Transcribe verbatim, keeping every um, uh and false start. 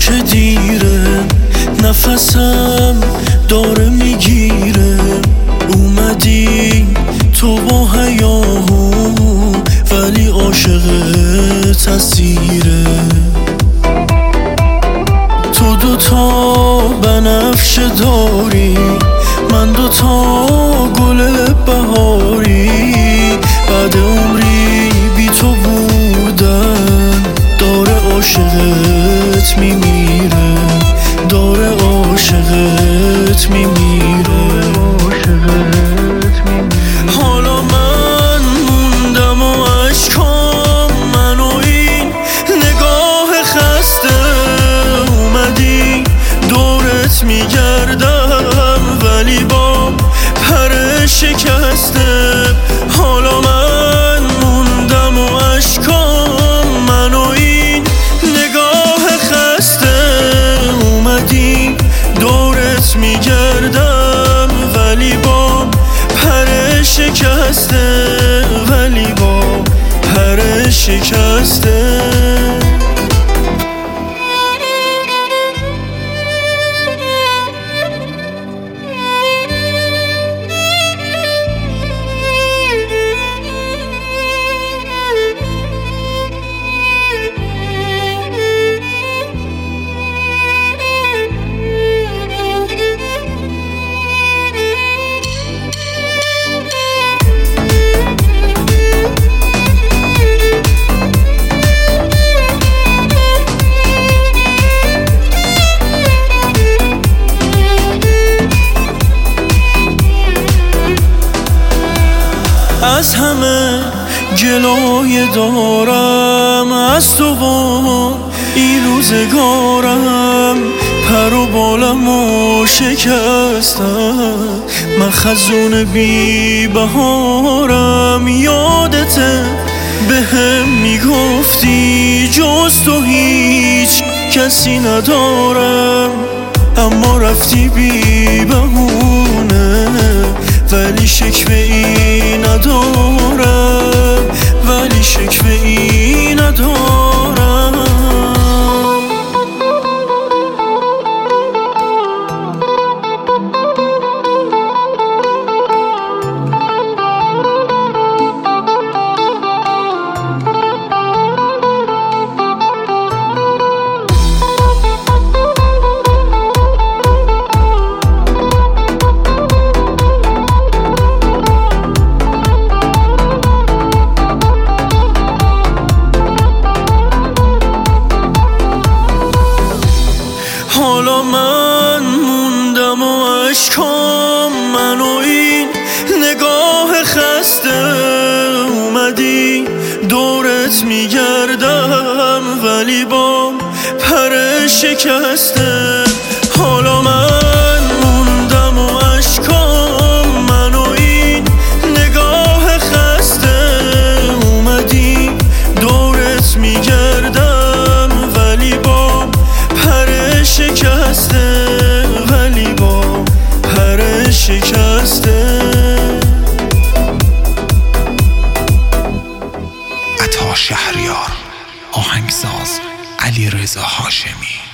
که دیره، نفسم داره میگیره. اومدی تو با حیاهو ولی عاشق تصیره. تو دوتا بنفشه داری، من دوتا گل بهاری. بعد عمری بی تو بودن داره عاشقت میمیره، داره عاشقت میمیره. حالا من موندم و عشقام من و این نگاه خسته. اومدی دورت میگردم ولی با پر شکسته. حالا من موندم و عشقام من و این نگاه خسته. اومدی دورت میگردم ولی با پر شکسته، ولی با پر شکسته. از همه گلایه دارم، از تو با این روزگارم. پر و بالم و شکستم، من خزون بی بهارم. یادته به هم میگفتی جز تو هیچ کسی ندارم، اما رفتی بی بهونه. ولی شکوه ای ندارم، ولی شکوه ای ندارم. حالا من موندم و عشقام من و این نگاه خسته. اومدی دورت میگردم ولی با پر شکسته. حالا من موندم و عشقام من و این نگاه خسته. اومدی دورت میگردم ولی با پر شکسته، ولی با پر شکسته. عطا شهریار، آهنگساز علیرضا هاشمی.